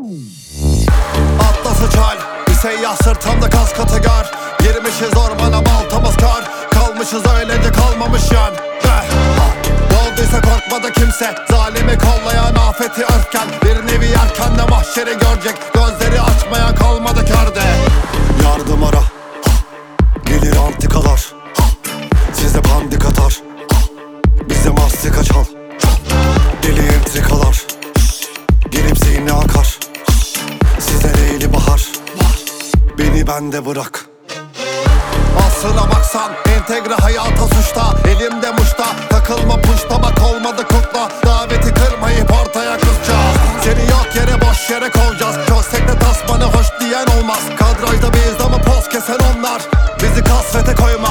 Atlası çal, bir seyyah sırtımda kaskatı gör. Girmişiz ormana baltamız kar, kalmışız öylece kalmamış yan. Ne olduysa korkmadı kimse, zalimi kollayan afeti örtken. Bir nevi yerken de mahşeri görecek, gözleri açmaya kalmadı körde. Yardım ara, gelir antikalar, size pandik atar, bize mastika çal. Deli entrikalar, gelip zihni akar, size leyli bahar, beni bende bırak. Aslına baksan entegre hayata suçta, elimde muşta, takılma puşta, bak olmadı kukla. Daveti kırmayıp ortaya kıracağız, seni yok yere boş yere kovacağız. Köstekte tasmanı hoş diyen olmaz, kadrajda biz ama poz kesen onlar, bizi kasvete koyma.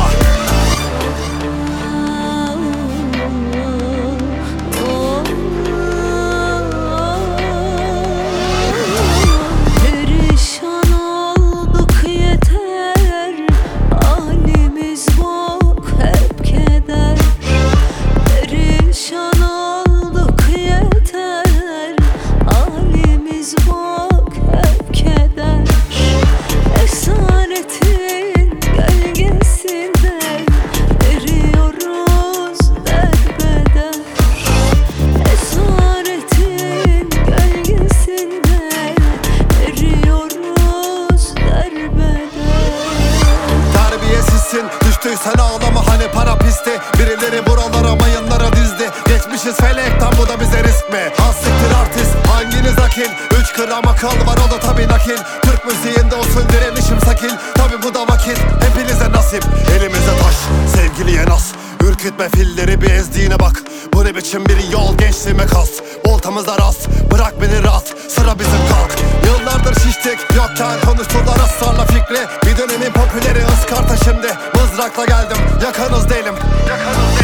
Düştüysen ağlama hani para pisti, birileri buralara mayınlara dizdi. Geçmişiz felekten, bu da bize risk mi? Hassiktir artist, hanginiz akil? 3 gram akıl var, o da tabi nakil. Türk müziğinde usul direnişim sakil, tabi bu da vakit hepinize nasip. Elimize taş, sevgiliye nas, ürkütme filleri bir ezdiğine bak. Bu ne biçim bir yol, gençliğime kas, voltamıza rast, bırak beni rahat, sıra bizim kalk. Yıllardır şiştik, yokken konuştular ısrarla fikri. Bir dönemin popüleri ıskarta şimdi, mızrakla geldim, yakanız değilim.